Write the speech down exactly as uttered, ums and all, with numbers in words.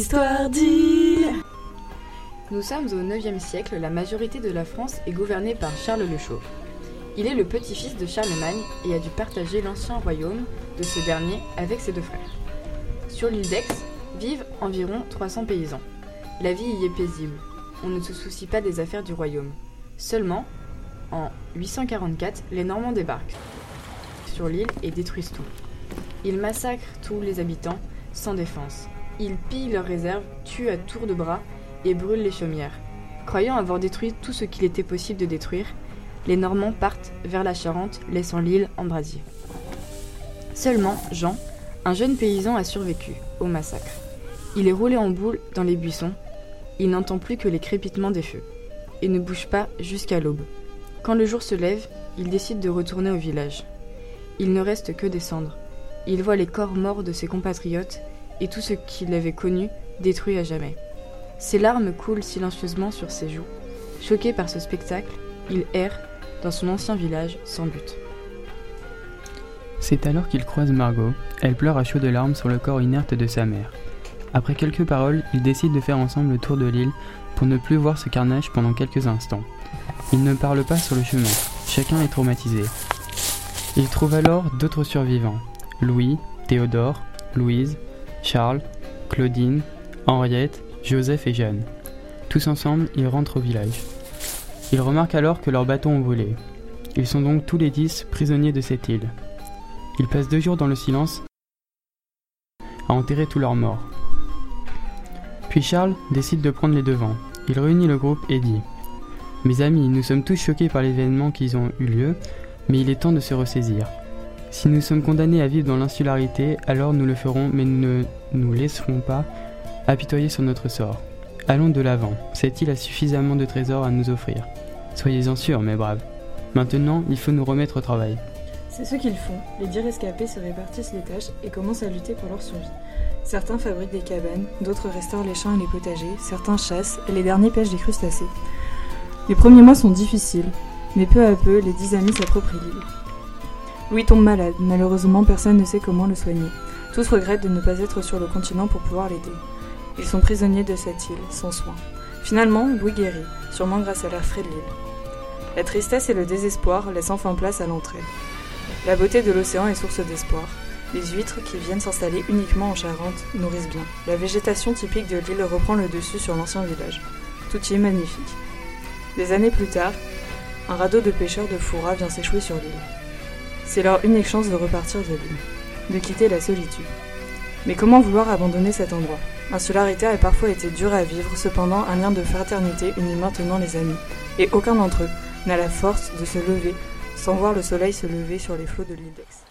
Histoire d'île. Nous sommes au neuvième siècle, la majorité de la France est gouvernée par Charles le Chauve. Il est le petit-fils de Charlemagne et a dû partager l'ancien royaume de ce dernier avec ses deux frères. Sur l'île d'Aix vivent environ trois cents paysans. La vie y est paisible. On ne se soucie pas des affaires du royaume. Seulement, en huit cent quarante-quatre, les Normands débarquent sur l'île et détruisent tout. Ils massacrent tous les habitants sans défense. Ils pillent leurs réserves, tuent à tour de bras et brûlent les chaumières. Croyant avoir détruit tout ce qu'il était possible de détruire, les Normands partent vers la Charente, laissant l'île en brasier. Seulement, Jean, un jeune paysan, a survécu au massacre. Il est roulé en boule dans les buissons. Il n'entend plus que les crépitements des feux et ne bouge pas jusqu'à l'aube. Quand le jour se lève, il décide de retourner au village. Il ne reste que des cendres. Il voit les corps morts de ses compatriotes et tout ce qu'il avait connu détruit à jamais. Ses larmes coulent silencieusement sur ses joues. Choqué par ce spectacle, il erre dans son ancien village sans but. C'est alors qu'il croise Margot. Elle pleure à chaudes larmes sur le corps inerte de sa mère. Après quelques paroles, ils décident de faire ensemble le tour de l'île pour ne plus voir ce carnage pendant quelques instants. Ils ne parlent pas sur le chemin. Chacun est traumatisé. Ils trouvent alors d'autres survivants. Louis, Théodore, Louise, Charles, Claudine, Henriette, Joseph et Jeanne. Tous ensemble, ils rentrent au village. Ils remarquent alors que leurs bateaux ont brûlé. Ils sont donc tous les dix prisonniers de cette île. Ils passent deux jours dans le silence à enterrer tous leurs morts. Puis Charles décide de prendre les devants. Il réunit le groupe et dit « Mes amis, nous sommes tous choqués par l'événement qui ont eu lieu, mais il est temps de se ressaisir. Si nous sommes condamnés à vivre dans l'insularité, alors nous le ferons, mais nous ne nous laisserons pas apitoyer sur notre sort. Allons de l'avant, cette île a suffisamment de trésors à nous offrir. Soyez-en sûrs, mes braves. Maintenant, il faut nous remettre au travail. » C'est ce qu'ils font. Les dix rescapés se répartissent les tâches et commencent à lutter pour leur survie. Certains fabriquent des cabanes, d'autres restaurent les champs et les potagers, certains chassent et les derniers pêchent des crustacés. Les premiers mois sont difficiles, mais peu à peu, les dix amis s'approprient l'île. Louis tombe malade, malheureusement personne ne sait comment le soigner. Tous regrettent de ne pas être sur le continent pour pouvoir l'aider. Ils sont prisonniers de cette île, sans soin. Finalement, Louis guérit, sûrement grâce à l'air frais de l'île. La tristesse et le désespoir laissent enfin place à l'entraide. La beauté de l'océan est source d'espoir. Les huîtres qui viennent s'installer uniquement en Charente nourrissent bien. La végétation typique de l'île reprend le dessus sur l'ancien village. Tout y est magnifique. Des années plus tard, un radeau de pêcheurs de Foura vient s'échouer sur l'île. C'est leur unique chance de repartir de l'île, de quitter la solitude. Mais comment vouloir abandonner cet endroit ? L'insularité a parfois été dure à vivre, cependant un lien de fraternité unit maintenant les amis, et aucun d'entre eux n'a la force de se lever sans voir le soleil se lever sur les flots de l'île d'Aix.